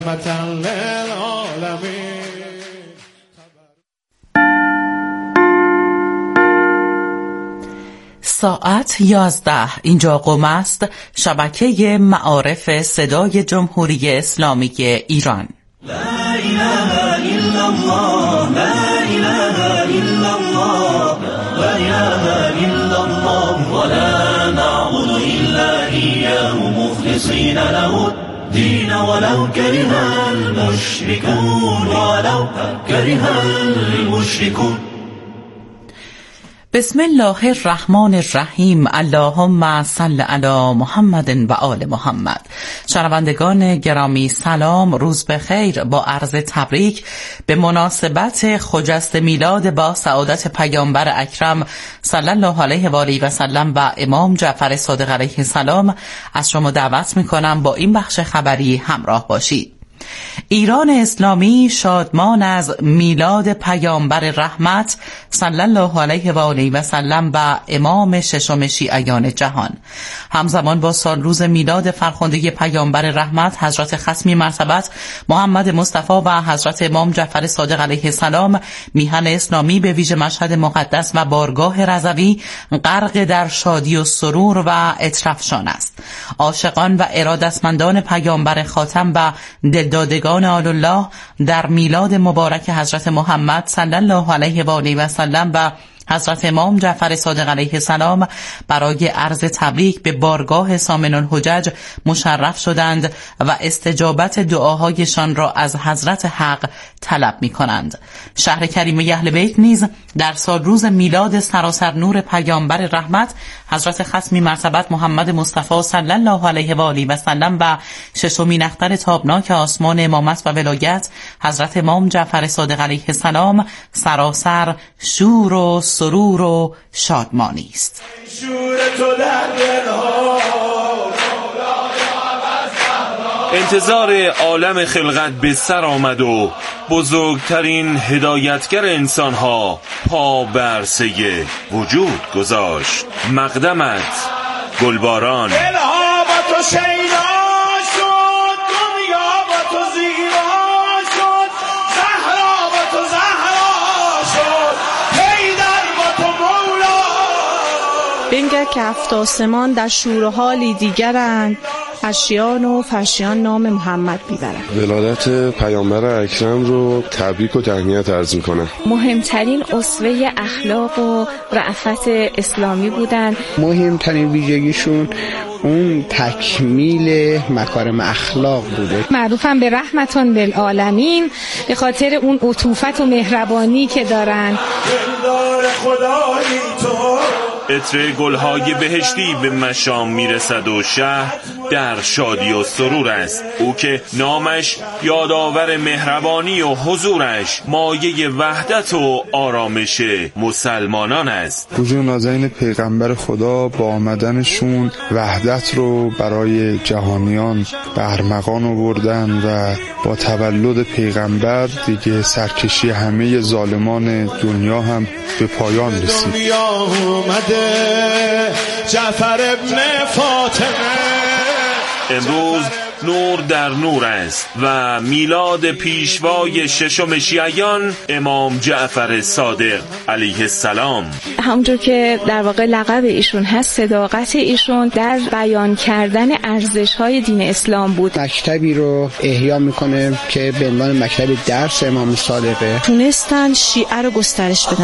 ساعت 11 اینجا قم است، شبکه معارف صدای جمهوری اسلامی ایران. لا اله الا الله، لا اله الا الله، لا اله الا الله، ولا نعبد الا اياه مخلصين له الدين ولو كره المشركون، ولو كره المشركون. بسم الله الرحمن الرحیم. اللهم صل علی محمد و آل محمد. شنوندگان گرامی سلام، روز بخیر. با عرض تبریک به مناسبت خجست میلاد با سعادت پیامبر اکرم صلی الله علیه و آله و سلم و امام جعفر صادق علیه السلام از شما دعوت میکنم با این بخش خبری همراه باشید. ایران اسلامی شادمان از میلاد پیامبر رحمت صلی الله علیه و آله و سلم و امام ششم شیعیان جهان. همزمان با سالروز میلاد فرخنده پیامبر رحمت حضرت ختمی مرتبت محمد مصطفی و حضرت امام جعفر صادق علیه السلام، میهن اسلامی به ویژه مشهد مقدس و بارگاه رضوی غرق در شادی و سرور و اطرافشان است. عاشقان و ارادتمندان پیامبر خاتم و دلدادگان آل الله در میلاد مبارک حضرت محمد صلی الله علیه و آله و سلم و حضرت امام جعفر صادق علیه السلام برای عرض تبریک به بارگاه سامن الحجج مشرف شدند و استجابت دعاهایشان را از حضرت حق طلب می کنند. شهر کریمه اهل بیت نیز در سال روز میلاد سراسر نور پیامبر رحمت حضرت ختمی مرتبت محمد مصطفی صلی الله علیه و آله و سلم و ششمین اختر تابناک آسمان امامت و ولایت حضرت امام جعفر صادق علیه السلام سراسر شور و سرور و شادمانی است. انتظار عالم خلقت به سر آمد و بزرگترین هدایتگر انسانها پا بر عرصه وجود گذاشت. مقدمت گلباران. دلها با تو شیدا شد، دنیا با تو زیبا شد، زهرا با تو زهرا شد، حیدر با تو مولا. بنگر که هفت آسمان در شور و حالی دیگرند، اشیان و فرشیان نام محمد بیبرند. ولادت پیامبر اکرم رو تبریک و تهنیت عرض میکنم. مهمترین اسوه اخلاق و رأفت اسلامی بودند. مهمترین ویژگیشون اون تکمیل مکارم اخلاق بوده. معروفم به رحمتون للعالمین به خاطر اون عطوفت و مهربانی که دارن. دلدار خدایی تو عطر گلهای بهشتی به مشام میرسد و شهر در شادی و سرور است. او که نامش یادآور مهربانی و حضورش مایه وحدت و آرامش مسلمانان است. حضور نازنین پیغمبر خدا با آمدنشون وحدت رو برای جهانیان به ارمغان آوردن و با تولد پیغمبر دیگه سرکشی همه ظالمان دنیا هم به پایان رسید. جعفر ابن فاطمه امروز نور در نور است و میلاد پیشوای ششم شیعیان امام جعفر صادق علیه السلام. همونطور که در واقع لقب ایشون هست، صداقت ایشون در بیان کردن ارزش‌های دین اسلام بود. مکتبی رو احیا میکنه که به عنوان مکتب درس امام صادقه. تونستن شیعه رو گسترش بدن.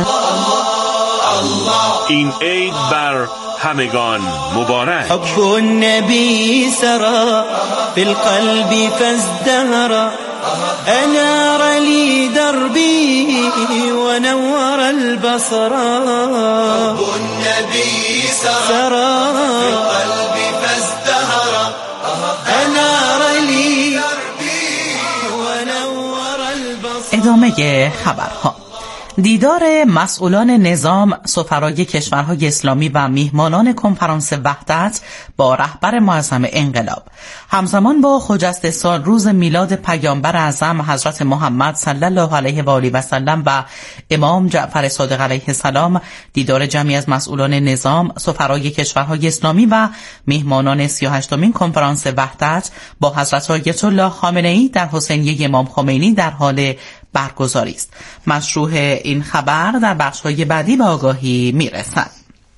این عید بر همگان مبارک. حب النبی سرا فی القلب فازدهرا، انار لی دربی و نور البصر. حب النبی سرا فی القلب فازدهرا، انار لی دربی و نور البصر. ادامه خبرها. دیدار مسئولان نظام، سفرای کشورهای اسلامی و میهمانان کنفرانس وحدت با رهبر معظم انقلاب همزمان با خجسته سال روز میلاد پیامبر اعظم حضرت محمد صلی الله علیه و آله و سلم و امام جعفر صادق علیه السلام، دیدار جمعی از مسئولان نظام، سفرای کشورهای اسلامی و میهمانان 38مین کنفرانس وحدت با حضرت آیت الله خامنه‌ای در حسینیه امام خمینی در حال برگزاری است. مشروح این خبر در بخش‌های بعدی به آگاهی میرسد.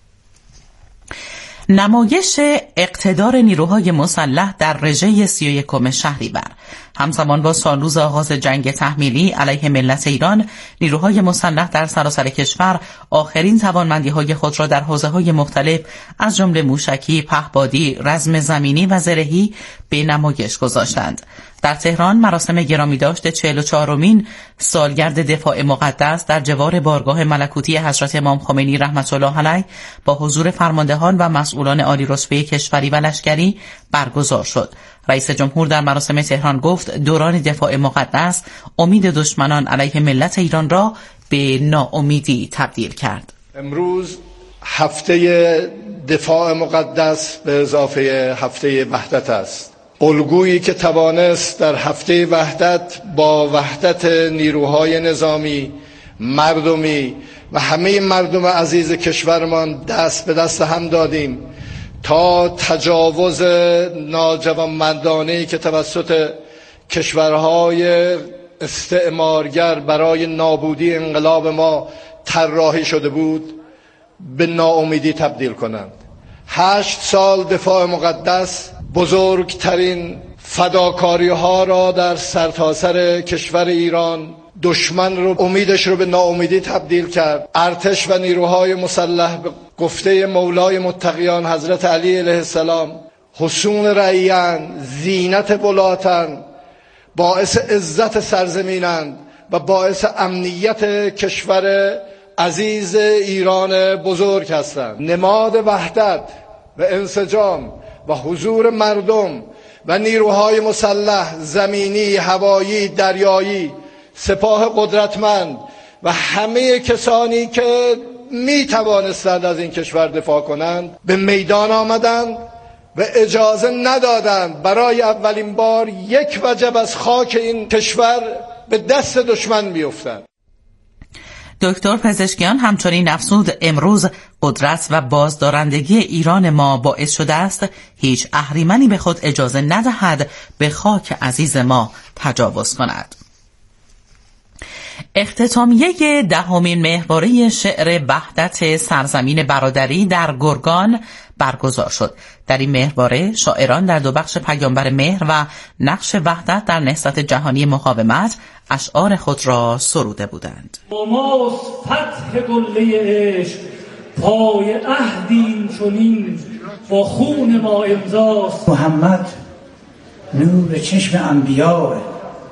نمایش اقتدار نیروهای مسلح در رژه 31 شهریور همزمان با سالروز آغاز جنگ تحمیلی علیه ملت ایران، نیروهای مسلح در سراسر کشور آخرین توانمندی‌های خود را در حوزه‌های مختلف از جمله موشکی، پهپادی، رزم زمینی و زرهی به نمایش گذاشتند. در تهران مراسم گرامیداشت 44مین سالگرد دفاع مقدس در جوار بارگاه ملکوتی حضرت امام خمینی رحمت الله علیه با حضور فرماندهان و مسئولان عالی رتبه کشوری و لشکری برگزار شد. رئیس جمهور در مراسم تهران گفت دوران دفاع مقدس امید دشمنان علیه ملت ایران را به ناامیدی تبدیل کرد. امروز هفته دفاع مقدس به اضافه هفته وحدت است. الگویی که توانست در هفته وحدت با وحدت نیروهای نظامی، مردمی و همه مردم عزیز کشورمان دست به دست هم دادیم تا تجاوز ناجوانمردانه‌ای که توسط کشورهای استعمارگر برای نابودی انقلاب ما طراحی شده بود به ناامیدی تبدیل کنند. 8 سال دفاع مقدس بزرگترین فداکاری ها را در سرتاسر کشور ایران دشمن رو امیدش رو به ناامیدی تبدیل کرد. ارتش و نیروهای مسلح به گفته مولای متقیان حضرت علی علیه السلام حصون رعیان، زینت ولاتن، باعث عزت سرزمینند و باعث امنیت کشور عزیز ایران بزرگ هستند. نماد وحدت و انسجام و حضور مردم و نیروهای مسلح زمینی، هوایی، دریایی، سپاه قدرتمند و همه کسانی که می توانستند از این کشور دفاع کنند به میدان آمدند و اجازه ندادند برای اولین بار یک وجب از خاک این کشور به دست دشمن بیفتند. دکتر پزشکیان همچنین افزود امروز قدرت و بازدارندگی ایران ما باعث شده است هیچ اهریمنی به خود اجازه ندهد به خاک عزیز ما تجاوز کند. اختتامیه 10مین مهواره شعر وحدت سرزمین برادری در گرگان برگزار شد. در این مهواره شاعران در 2 بخش پیامبر مهر و نقش وحدت در نهضت جهانی مقاومت اشعار خود را سروده بودند. ما فتح قله عشق پای عهدیم چنین با خون ما امضاست. محمد نور چشم انبیاء،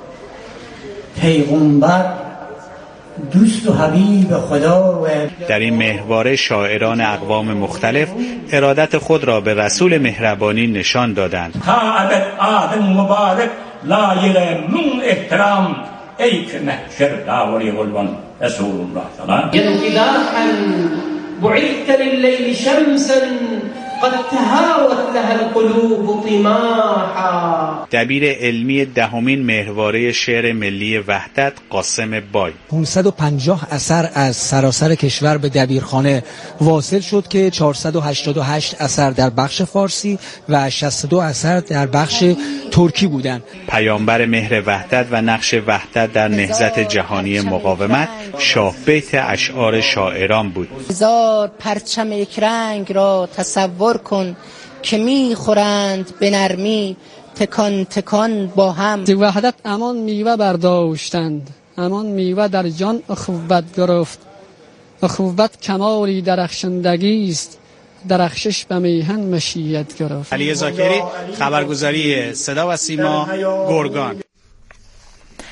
پیغمبر دوست و حبیب خدا. در این مهواره شاعران اقوام مختلف ارادت خود را به رسول مهربانی نشان دادند. تعبت آدم مبارک لایق من احترام ای که محشر داوری قلبان رسول الله سلام. انقداحا بعثت لللیل شمسا قد تهاوت لها القلوب طماحا. دبیر علمی 10مین مهواره شعر ملی وحدت قاسم بای: 550 اثر از سراسر کشور به دبیرخانه واصل شد که 488 اثر در بخش فارسی و 62 اثر در بخش ترکی بودند. پیامبر مهر وحدت و نقش وحدت در نهضت جهانی مقاومت شاه بیت اشعار شاعران بود. هزار پرچم یک رنگ را تصور کن که میخورند به نرمی تکان تکان با هم. وحدت امان میوه برداشتند، امان میوه در جان اخوت گرفت. اخوت کمالی درخشندگی است، درخشش به میهن مشیت گرفت. علی زاکری، خبرگزاری صدا و سیما، گرگان.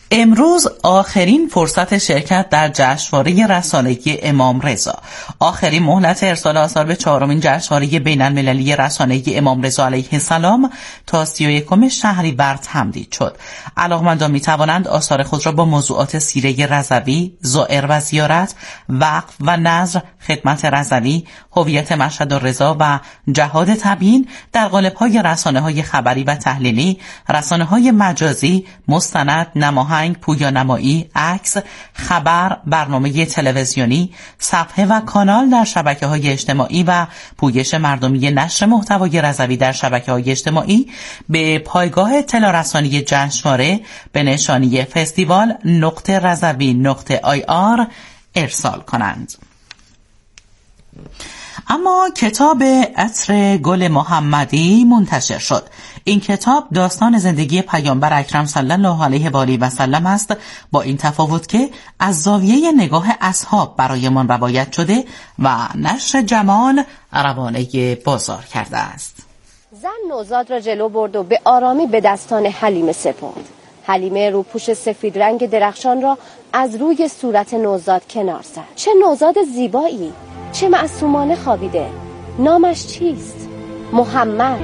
امروز آخرین فرصت شرکت در جشنواره رسانه‌ای امام رضا. آخرین مهلت ارسال آثار به 4مین جشنواره بین‌المللی رسانه‌ای امام رضا علیه السلام تا 31 شهریور تمدید شد. علاقمندان می‌توانند آثار خود را با موضوعات سیره رضوی، زائر و زیارت، وقف و نذر، خدمت رضوی، هویت مشهد الرضا و جهاد تبیین در قالب‌های رسانه‌های خبری و تحلیلی، رسانه‌های مجازی، مستند، نماهنگ، پویانمایی، عکس، خبر، برنامه تلویزیونی، صفحه و کانال در شبکه‌های اجتماعی و پویش مردمی نشر محتوای رضوی در شبکه‌های اجتماعی به پایگاه اطلاع رسانی جشنواره به نشانی festival.رضوی.ir ارسال کنند. اما کتاب عطر گل محمدی منتشر شد. این کتاب داستان زندگی پیامبر اکرم صلی الله علیه و آله و سلم است، با این تفاوت که از زاویه نگاه اصحاب برایمان روایت شده و نشر جمال روانه بازار کرده است. زن نوزاد را جلو برد و به آرامی به دستان حلیمه سپرد. حلیمه روپوش سفید رنگ درخشان را از روی صورت نوزاد کنار زد. چه نوزاد زیبایی، چه معصومانه خوابیده. نامش چیست؟ محمد.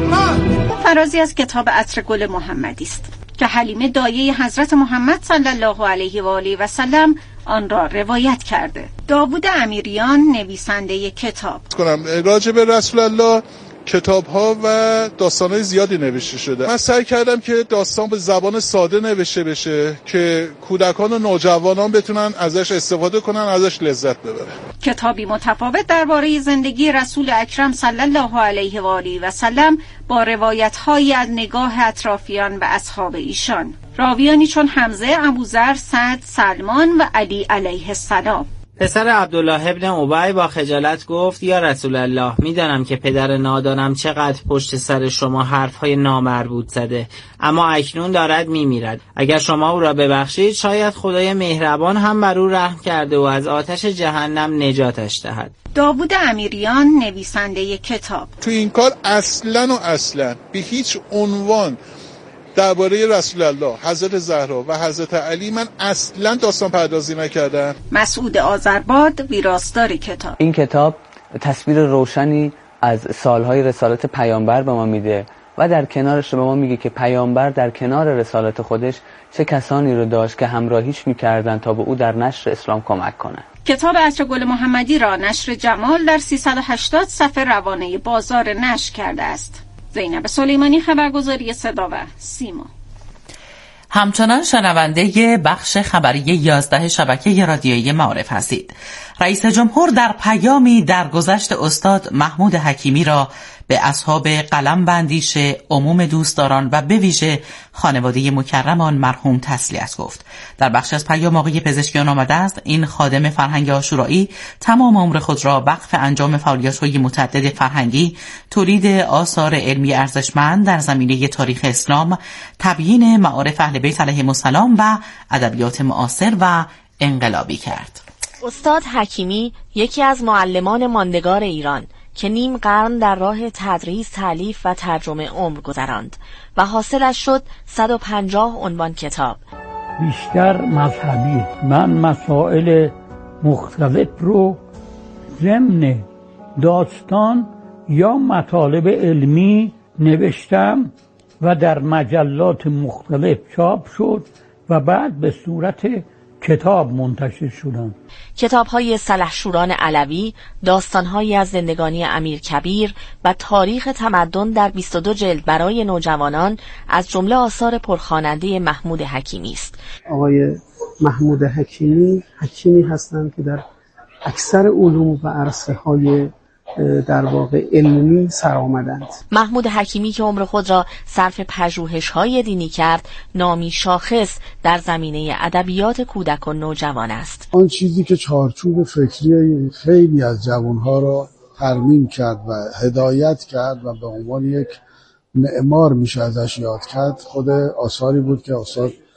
فرازی از کتاب عطر گل محمدی است که حلیمه دایه حضرت محمد صلی الله علیه و آله و سلم آن را روایت کرده. داوود امیریان نویسنده کتاب. راجع به رسول الله کتاب‌ها و داستان‌های زیادی نوشته شده. من سعی کردم که داستان به زبان ساده نوشته بشه که کودکان و نوجوانان بتونن ازش استفاده کنن، ازش لذت ببرن. کتابی متفاوت درباره زندگی رسول اکرم صلی الله علیه و آله و سلم با روایت‌هایی از نگاه اطرافیان و اصحاب ایشان. راویانی چون حمزه، ابوذر، سعد، سلمان و علی علیه السلام. پسر عبدالله ابن ابی با خجالت گفت: یا رسول الله، میدانم که پدر نادانم چقدر پشت سر شما حرفهای نامربوط زده، اما اکنون دارد میمیرد. اگر شما او را ببخشید، شاید خدای مهربان هم بر او رحم کرده و از آتش جهنم نجاتش دهد. داوود امیریان نویسنده کتاب. تو این کار اصلا به هیچ عنوان درباره رسول الله، حضرت زهرا و حضرت علی من اصلا داستان پردازی نکردم. مسعود آذرباد ویراستار کتاب. این کتاب تصویر روشنی از سالهای رسالت پیامبر به ما میده و در کنارش به ما میگه که پیامبر در کنار رسالت خودش چه کسانی رو داشت که همراهیش میکردن تا به او در نشر اسلام کمک کنن. کتاب عطر گل محمدی را نشر جمال در 380 صفحه روانه بازار نشر کرده است. زینب سلیمانی، خبرگزاری صدا و سیما. همچنان شنونده بخش خبری 11 شبکه رادیویی معارف هستید. رئیس جمهور در پیامی درگذشت استاد محمود حکیمی را به اصحاب قلم بندیش، عموم دوستداران و به ویژه خانواده مکرم آن مرحوم تسلیت گفت. در بخش از پیام آقای پزشکیان آمده است: این خادم فرهنگ عاشورایی تمام عمر خود را وقف انجام فعالیت‌های متعدد فرهنگی، تولید آثار علمی ارزشمند در زمینه تاریخ اسلام، تبیین معارف اهل بیت علیهم السلام و ادبیات معاصر و انقلابی کرد. استاد حکیمی یکی از معلمان ماندگار ایران که نیم قرن در راه تدریس، تالیف و ترجمه عمر گذراند و حاصلش شد 150 عنوان کتاب. بیشتر مذهبی. من مسائل مختلف رو ضمن داستان یا مطالب علمی نوشتم و در مجلات مختلف چاپ شد و بعد به صورت کتاب منتشر شدن. کتاب‌های سلحشوران علوی، داستان‌هایی از زندگانی امیر کبیر و تاریخ تمدن در 22 جلد برای نوجوانان از جمله آثار پرخواننده محمود حکیمی است. آقای محمود حکیمی هستند که در اکثر علوم و عرصه‌های در واقع علمی سر آمدند. محمود حکیمی که عمر خود را صرف پژوهش‌های دینی کرد، نامی شاخص در زمینه ادبیات کودک و نوجوان است. آن چیزی که چارچوب فکری خیلی از جوانها را ترمیم کرد و هدایت کرد و به عنوان یک معمار میشه ازش یاد کرد، خود آثاری بود که استاد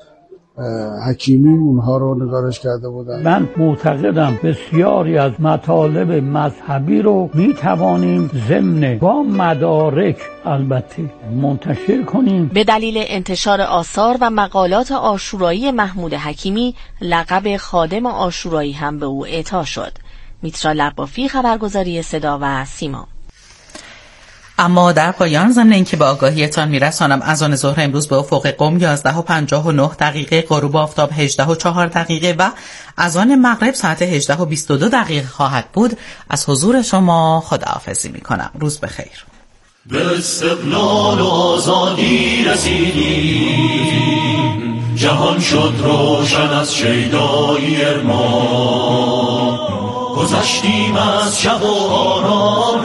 حکیمی اونها رو نگارش کرده بودن. من معتقدم بسیاری از مطالب مذهبی رو می توانیم ضمن با مدارک البته منتشر کنیم. به دلیل انتشار آثار و مقالات عاشورایی محمود حکیمی لقب خادم عاشورایی هم به او اعطا شد. میترا لبافی، خبرگزاری صدا و سیما. اما در پایان ضمن اینکه به آگاهیتان میرسانم اذان ظهر امروز به افق قم 11:59 غروب آفتاب 18:04 و اذان مغرب ساعت 18:22 خواهد بود. از حضور شما خداحافظی میکنم. روز بخیر. به استقلال و آزادی رسیدیم، جهان شد روشن از شیدایی ارمان، گذشتیم از شب و آرام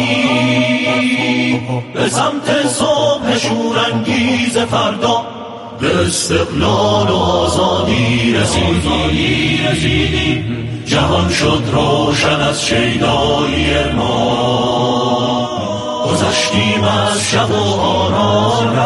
رفتیم به سمت صبح شورانگیز فردا. به استقلال و آزادی رسیدیم، جهان شد روشن از شیدایی ارمان، گذشتیم از شب و آرام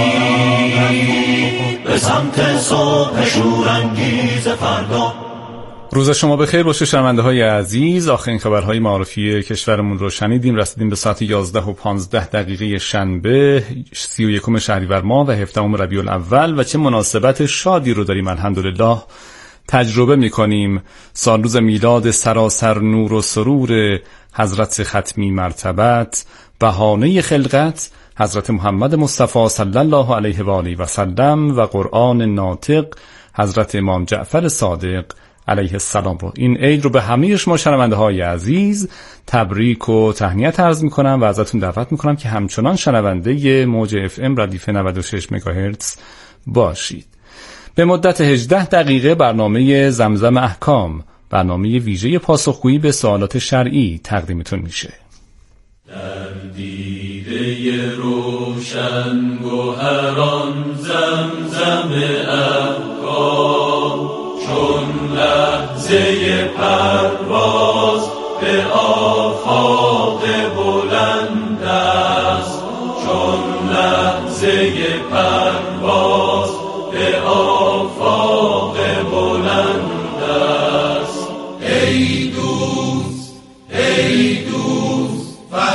رفتیم به سمت صبح شورانگیز فردا. روز شما بخیر باشه شنونده های عزیز. آخرین خبرهای معارفی کشورمون رو شنیدیم. رسیدیم به ساعت 11:15 شنبه 31 شهریور ماه و 17 ربیع الاول و چه مناسبت شادی رو داریم الحمدلله تجربه میکنیم. سالروز میلاد سراسر نور و سرور حضرت ختمی مرتبت، بهانه خلقت حضرت محمد مصطفی صلی الله علیه و آله و سلم و قرآن ناطق حضرت امام جعفر صادق علیه السلام رو. این عید رو به همه شما شنونده های عزیز تبریک و تهنیت عرض میکنم و ازتون دعوت میکنم که همچنان شنونده موج FM ردیف 96 مگاهرتز باشید. به مدت 18 برنامه زمزم احکام، برنامه ویژه پاسخگویی به سوالات شرعی تقدیمتون میشه. در دیده روشن گوهران زمزم احکام، چون لحظه پرواز به آفاق بلند است، چون لحظه پرواز به آفاق بلند است. ای دوست ای دوست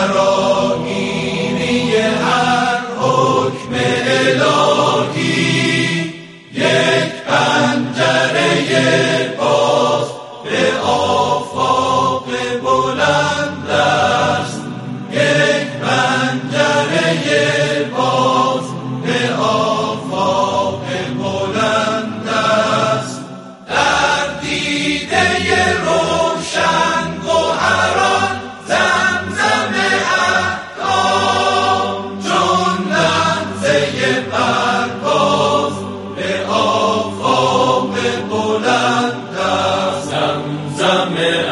فراگیری هر حکم الهی، یک پنجره باز به آفاق بلند است، یک پنجره باز به آفاق بلند است. در دیده روشن گوهران زمزم احکام، چون لحظه پرواز به آفاق بلند است. زمزم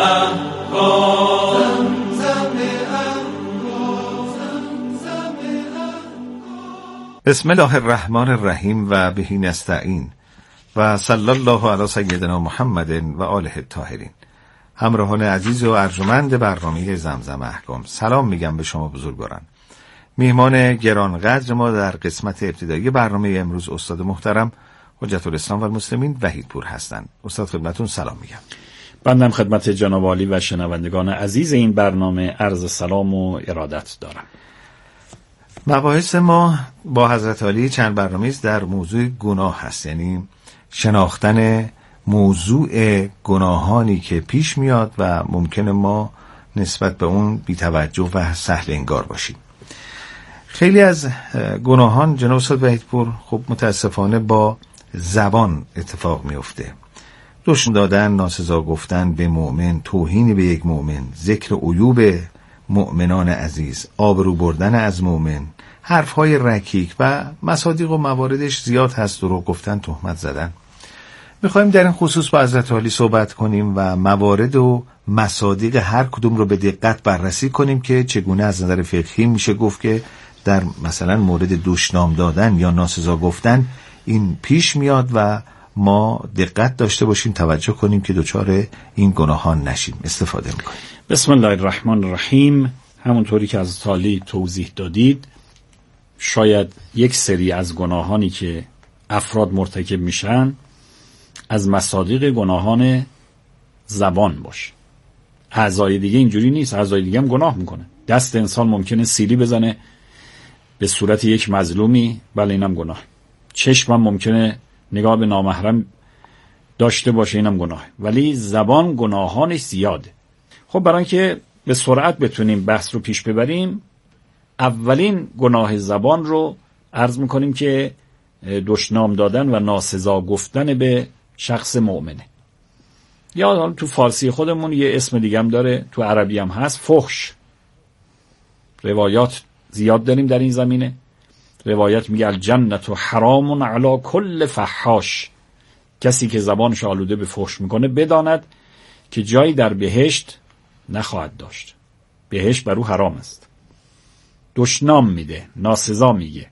احکام، زمزم احکام، زمزم احکام. بسم الله الرحمن الرحیم و بهی نستعین و صلی الله علی سیدنا محمد و آله الطاهرین. همراهان عزیز و ارجمند برنامه زمزم احکام، سلام میگم به شما بزرگواران. میهمان گرانقدر ما در قسمت ابتدایی برنامه امروز استاد محترم حجت الاسلام و المسلمین وحیدپور هستند. استاد خدمتون سلام میگم. بندم خدمت جناب عالی و شنوندگان عزیز این برنامه عرض سلام و ارادت دارم. مباحث ما با حضرت عالی چند برنامه‌ای در موضوع گناه هست، یعنی شناختن موضوع گناهانی که پیش میاد و ممکنه ما نسبت به اون بی‌توجه و سهل انگار باشیم. خیلی از گناهان جناب استاد وحیدپور خب متاسفانه با زبان اتفاق میفته. دشنام دادن، ناسزا گفتن به مؤمن، توهین به یک مؤمن، ذکر عیوب مؤمنان عزیز، آبرو بردن از مؤمن، حرفهای رکیک و مصادیق و مواردش زیاد هست، دروغ گفتن، تهمت زدن. میخوایم در این خصوص با حضرت عالی صحبت کنیم و موارد و مصادیق هر کدوم رو به دقت بررسی کنیم که چگونه از نظر فقهی میشه گفت که در مثلا مورد دشنام دادن یا ناسزا گفتن این پیش میاد و ما دقت داشته باشیم، توجه کنیم که دچار این گناهان نشیم. استفاده میکنیم. بسم الله الرحمن الرحیم. همونطوری که از تالی توضیح دادید، شاید یک سری از گناهانی که افراد مرتکب میشن از مصادیق گناهان زبان باشه. اعضای دیگه اینجوری نیست، اعضای دیگه هم گناه میکنه. دست انسان ممکنه سیلی بزنه به صورت یک مظلومی، بله اینم گناه. چشم هم ممکنه نگاه به نامحرم داشته باشه، اینم گناه. ولی زبان گناهانش زیاده. خب برای اینکه به سرعت بتونیم بحث رو پیش ببریم، اولین گناه زبان رو عرض میکنیم که دشنام دادن و ناسزا گفتن به شخص مؤمنه. یا تو فارسی خودمون یه اسم دیگه هم داره، تو عربی هم هست، فحش. روایات زیاد داریم در این زمینه. روایت میگه الجنت حرام علی کل فحاش. کسی که زبانش آلوده به فحش میکنه بداند که جایی در بهشت نخواهد داشت. بهشت بر او حرام است. دشنام میده، ناسزا میگه.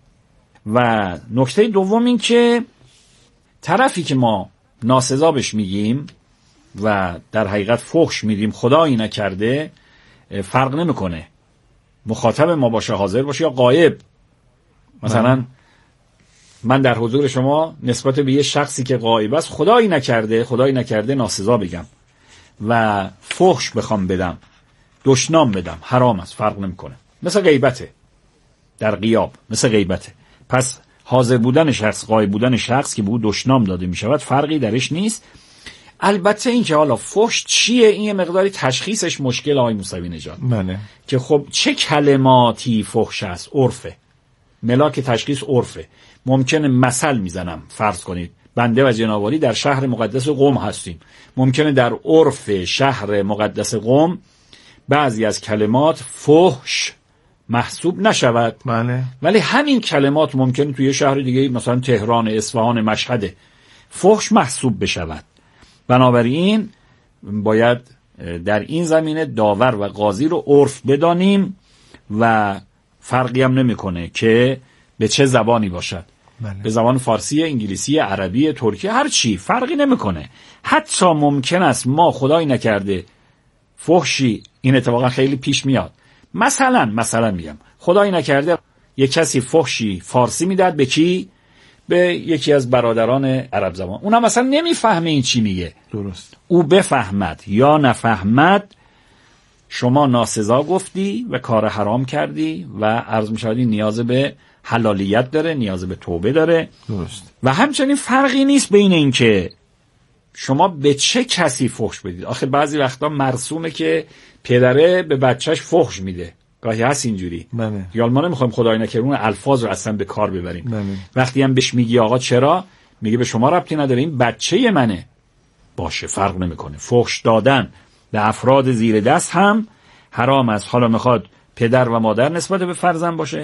و نکته دوم این که طرفی که ما ناسزا بهش میگیم و در حقیقت فحش میدیم، خدایی نکرده، فرق نمیکنه مخاطب ما باشه، حاضر باشه یا غایب. مثلا من در حضور شما نسبت به یه شخصی که غایب است خدایی نکرده ناسزا بگم و فحش بخوام بدم، دشنام بدم، حرام است، فرق نمیکنه. مثل غیبته در غیاب، مثل غیبته. پس حاضر بودن شخص، غایب بودن شخص که به او دشنام داده می شود فرقی درش نیست. البته این که حالا فحش چیه، این یه مقداری تشخیصش مشکل آقای موسوی نژاد. بله. که خب چه کلماتی فحش است؟ عرفه. ملاک تشخیص عرفه. ممکنه مثل میزنم، فرض کنید بنده و جنابعالی در شهر مقدس قم هستیم، ممکنه در عرف شهر مقدس قم بعضی از کلمات فحش محسوب نشود. بله. ولی همین کلمات ممکنه توی شهر دیگه مثلا تهران، اصفهان، مشهد فحش محسوب بشود. بنابراین باید در این زمینه داور و قاضی رو عرف بدانیم و فرقی هم نمیکنه که به چه زبانی باشد. بله. به زبان فارسی، انگلیسی، عربی، ترکی، هر چی فرقی نمیکنه. حتی ممکن است ما خدایی نکرده فحشی، این اتفاقا خیلی پیش میاد، مثلا میگم خدایی نکرده یک کسی فحشی فارسی میداد به کی؟ به یکی از برادران عرب زبان. اونم مثلا نمیفهمه این چی میگه. درست. او بفهمد یا نفهمد، شما ناسزا گفتی و کار حرام کردی و عرض می‌شود نیاز به حلالیت داره، نیاز به توبه داره. درست. و همچنین فرقی نیست بین این که شما به چه کسی فحش بدید. آخه بعضی وقتا مرسومه که پدره به بچهش فحش میده، گاهی هست اینجوری. بله. یا ما نمیخوایم خدای نکرده اون الفاظ رو اصلا به کار ببریم. بله. وقتی هم بهش میگی آقا چرا، میگه به شما ربطی نداره، این بچه منه، باشه فرق نمیکنه. فحش دادن به افراد زیر دست هم حرام است. حالا میخواد پدر و مادر نسبت به فرزند باشه،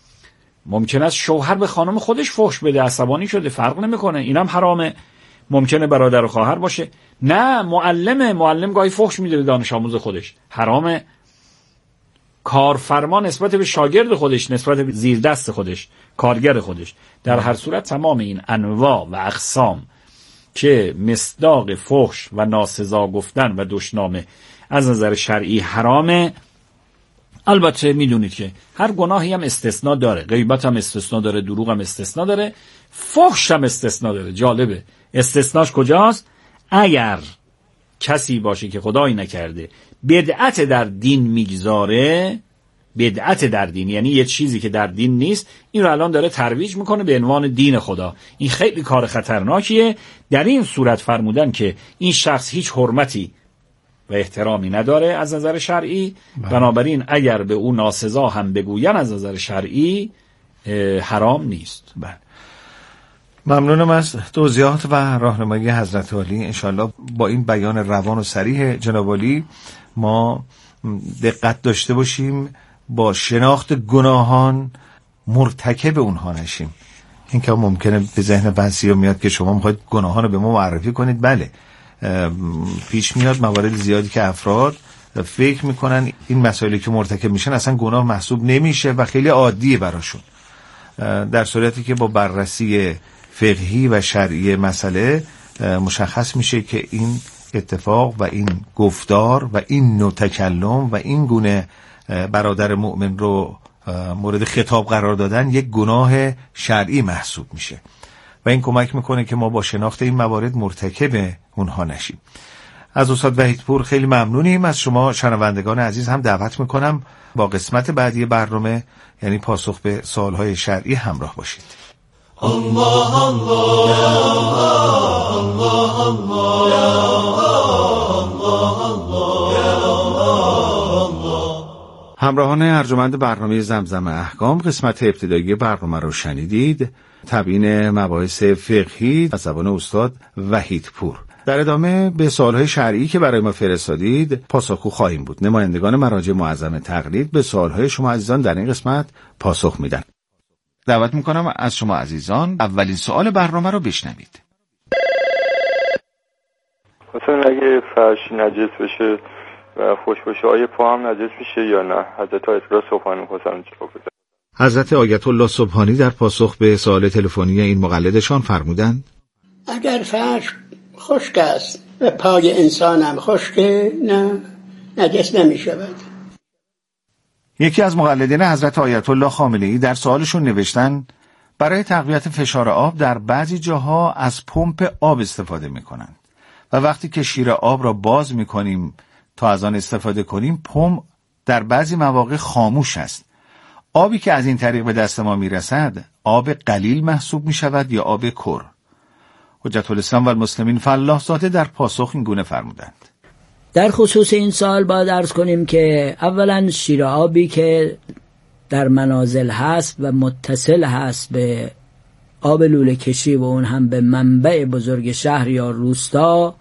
ممکن است شوهر به خانم خودش فحش بده، عصبانی شده، فرق نمیکنه، اینم حرامه. ممکنه برادر و خواهر باشه. نه، معلم گاهی فحش میده به دانش آموز خودش، حرامه. کارفرما نسبت به شاگرد خودش، نسبت به زیر دست خودش، کارگر خودش. در هر صورت تمام این انواع و اقسام که مصداق فحش و ناسزا گفتن و دشنامه از نظر شرعی حرامه. البته میدونید که هر گناهی هم استثناء داره، غیبت هم استثناء داره، دروغ هم استثناء داره، فحش هم استثناء داره. جالبه استثناش کجاست؟ اگر کسی باشه که خدایی نکرده بدعت در دین میگذاره، بدعت در دین یعنی یه چیزی که در دین نیست، این رو الان داره ترویج میکنه به عنوان دین خدا، این خیلی کار خطرناکیه. در این صورت فرمودن که این شخص هیچ حرمتی و احترامی نداره از نظر شرعی، بنابراین اگر به او ناسزا هم بگوین از نظر شرعی حرام نیست. بله. ممنونم از توضیحات و راهنمایی حضرت عالی. انشالله با این بیان روان و صریح جناب عالی ما دقت داشته باشیم با شناخت گناهان مرتکب اونها نشیم. این که ممکنه به ذهن بعضیا میاد که شما میخواید گناهان رو به ما معرفی کنید. بله، پیش میاد موارد زیادی که افراد فکر میکنن این مسائلی که مرتکب میشن اصلا گناه محسوب نمیشه و خیلی عادیه براشون، در صورتی که با بررسی فقهی و شرعی مسئله مشخص میشه که این اتفاق و این گفتار و این نوع تکلم و این گونه برادر مؤمن رو مورد خطاب قرار دادن یک گناه شرعی محسوب میشه. و این کمک میکنه که ما با شناخت این موارد مرتکب اونها نشیم. از استاد وحیدپور خیلی ممنونیم. از شما شنوندگان عزیز هم دعوت میکنم با قسمت بعدی برنامه، یعنی پاسخ به سوالهای شرعی، همراه باشید. الله الله الله الله. همراهان ارجمند برنامه زمزم احکام، قسمت ابتدایی برنامه رو شنیدید. تبیین مباحث فقهی از زبان استاد وحیدپور. در ادامه به سوالهای شرعی که برای ما فرستادید پاسخگو خواهیم بود. نمایندگان مراجع معظم تقلید به سوالهای شما عزیزان در این قسمت پاسخ میدن. دعوت میکنم از شما عزیزان اولین سوال برنامه رو بشنوید. مثلا اگه فرش نجس بشه و خوش باشه، آیا پا هم نجس میشه یا نه؟ حضرت آیت الله سبحانی می‌خواستم جواب بدم. حضرت آیت الله سبحانی در پاسخ به سوال تلفنی این مقلدشان فرمودند: اگر فرش خشک است و پای انسان هم خشکه، نه نجس نمی‌شود. یکی از مقلدین حضرت آیت الله خامنه‌ای در سوالشون نوشتن برای تقویت فشار آب در بعضی جاها از پمپ آب استفاده می‌کنند و وقتی که شیر آب را باز می‌کنیم تا از آن استفاده کنیم، پمپ در بعضی مواقع خاموش است. آبی که از این طریق به دست ما میرسد آب قلیل محسوب می‌شود یا آب کر؟ حجت الاسلام و المسلمین فالله زاده در پاسخ این گونه فرمودند: در خصوص این سوال باید عرض کنیم که اولا شیر آبی که در منازل هست و متصل هست به آب لوله کشی و اون هم به منبع بزرگ شهر یا روستا،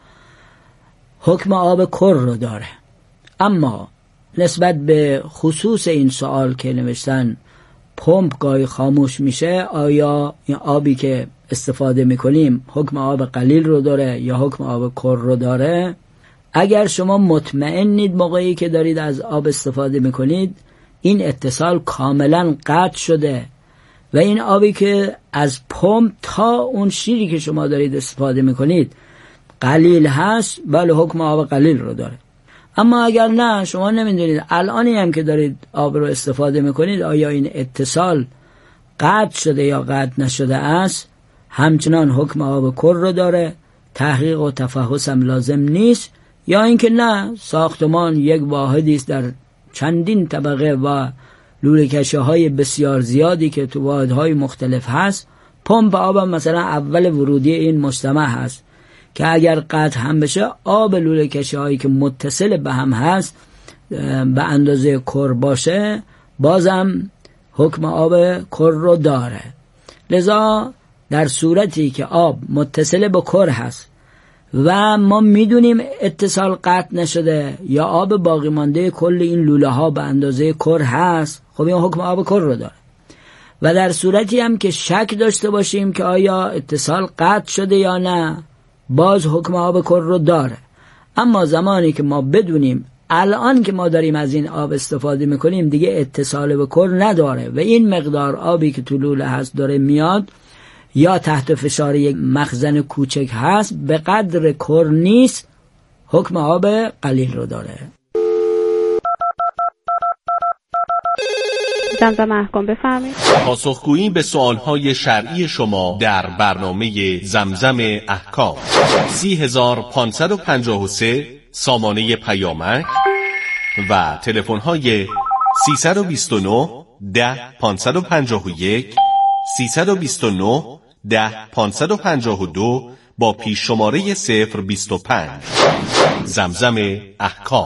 حکم آب کر رو داره. اما نسبت به خصوص این سوال که نوشتن پمپ گاهی خاموش میشه، آیا این آبی که استفاده میکنیم حکم آب قلیل رو داره یا حکم آب کر رو داره؟ اگر شما مطمئنید موقعی که دارید از آب استفاده میکنید این اتصال کاملا قطع شده و این آبی که از پمپ تا اون شیری که شما دارید استفاده میکنید قلیل هست، ولی حکم آب قلیل رو داره. اما اگر نه، شما نمیدونید الانی هم که دارید آب رو استفاده میکنید آیا این اتصال قطع شده یا قطع نشده است، همچنان حکم آب کر رو داره، تحقیق و تفحص هم لازم نیست. یا اینکه نه، ساختمان یک واحدی است در چندین طبقه و لوله کشی‌های بسیار زیادی که تو واحدهای مختلف هست، پمپ آب هم مثلا اول ورودی این مجتمع هست که اگر قطع هم بشه آب لوله کشی‌هایی که متصل به هم هست به اندازه کر باشه بازم حکم آب کر رو داره. لذا در صورتی که آب متصل به کر هست و ما میدونیم اتصال قطع نشده یا آب باقی مانده کل این لوله ها به اندازه کر هست، خب این حکم آب کر رو داره. و در صورتی هم که شک داشته باشیم که آیا اتصال قطع شده یا نه، باز حکم آب کر رو داره. اما زمانی که ما بدونیم الان که ما داریم از این آب استفاده میکنیم دیگه اتصال به کر نداره و این مقدار آبی که تو لوله هست داره میاد یا تحت فشار یک مخزن کوچک هست، به قدر کر نیست، حکم آب قلیل رو داره. زمزم احکام بفرمایید. پاسخگویی به سوالهای شرعی شما در برنامه زمزم احکام. 30553 سامانه پیامک و تلفن‌های 329 10 551 329 10 552 با پیش شماره 025. زمزم احکام.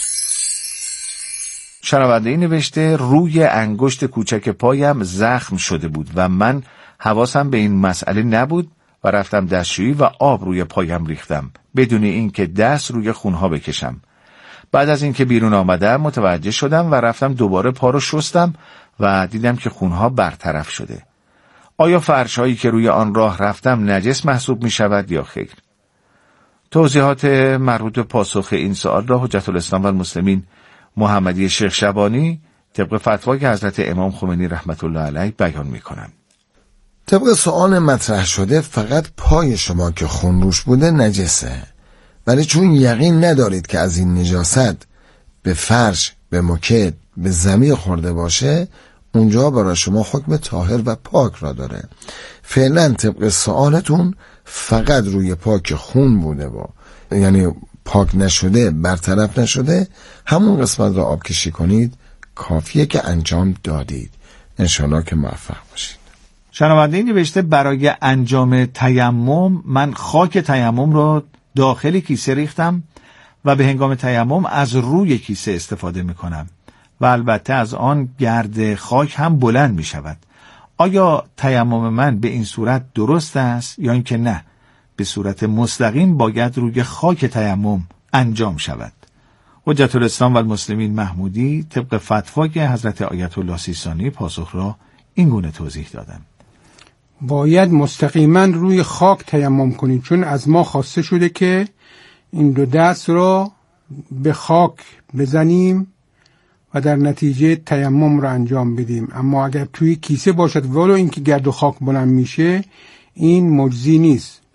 شنونده نوشته روی انگشت کوچک پایم زخم شده بود و من حواسم به این مسئله نبود و رفتم دستشویی و آب روی پایم ریختم بدون اینکه دست روی خونها بکشم. بعد از اینکه بیرون آمدم متوجه شدم و رفتم دوباره پا رو شستم و دیدم که خونها برطرف شده. آیا فرش‌هایی که روی آن راه رفتم نجس محسوب می شود یا خیر؟ توضیحات مربوط به پاسخ این سوال را حجت الاسلام و المسلمین محمدی شیخ شبانی طبق فتوای حضرت امام خمینی رحمت الله علیه بیان می کنند. طبق سوال مطرح شده فقط پای شما که خون روش بوده نجسه، ولی چون یقین ندارید که از این نجاست به فرش، به موکت، به زمین خورده باشه، اونجا برای شما حکم طاهر و پاک را داره. فعلا طبق سوالتون فقط روی پاک خون بوده یعنی پاک نشده، برطرف نشده، همون قسمت را آب کشی کنید، کافیه که انجام دادید. انشالله که موفق باشید. شنونده این نوشته برای انجام تیمم من خاک تیمم را داخل کیسه ریختم و به هنگام تیمم از روی کیسه استفاده می کنم و البته از آن گرد خاک هم بلند می شود. آیا تیمم من به این صورت درست است یا اینکه نه، به صورت مستقیم باید روی خاک تیمم انجام شود؟ حجت الاسلام و المسلمین محمودی طبق فتوای حضرت آیت الله سیستانی پاسخ را این گونه توضیح دادند: باید مستقیما روی خاک تیمم کنید، چون از ما خواسته شده که این دو دست را به خاک بزنیم و در نتیجه تیمم را انجام بدیم. اما اگر توی کیسه باشد ولو اینکه گرد و خاک بلند میشه، این مجزی نیست.